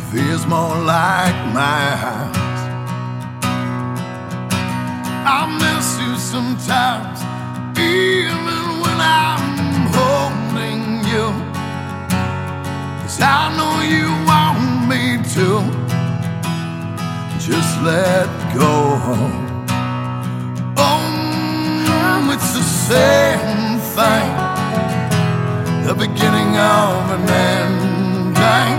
feels more like my house. I miss you sometimes, even when I'm holding you, 'cause I know you want me to just let go. Oh, it's the same thing, the beginning of an ending.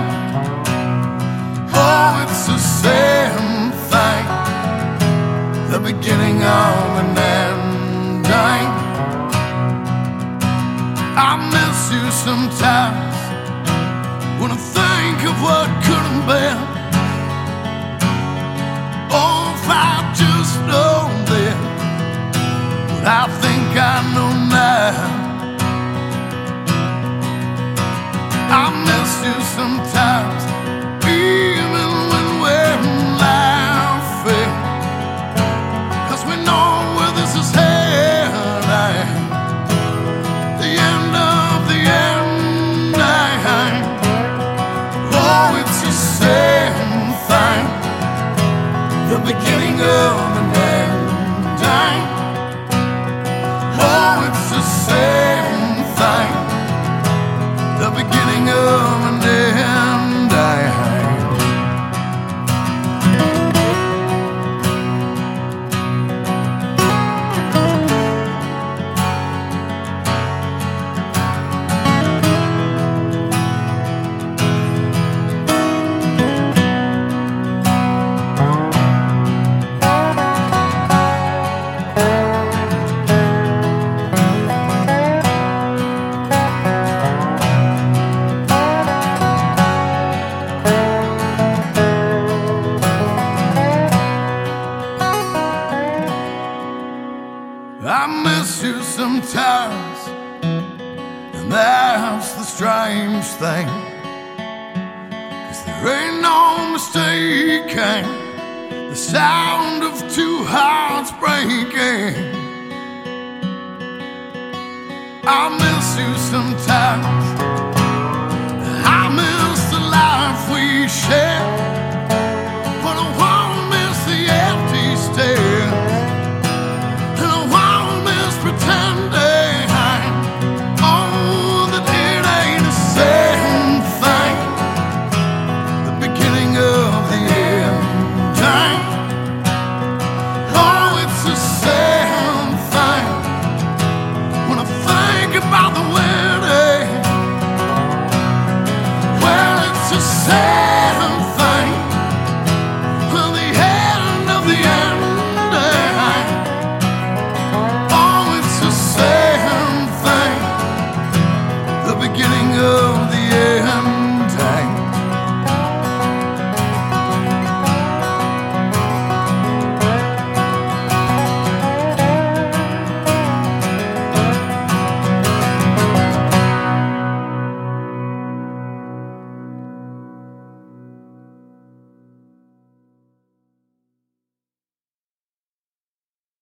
Oh, it's the same thing, the beginning of an ending. I miss you sometimes when I think of what could have been. Oh, if I just know then what I think I know now. I miss you sometimes, even when we're laughing, 'cause we know where this is heading. The end of the ending. Oh, it's the same thing, the beginning of an ending. Oh, it's the same thing, the beginning of an ending. I miss you sometimes, and that's the strange thing, 'cause there ain't no mistaking the sound of two hearts breaking. I miss you sometimes,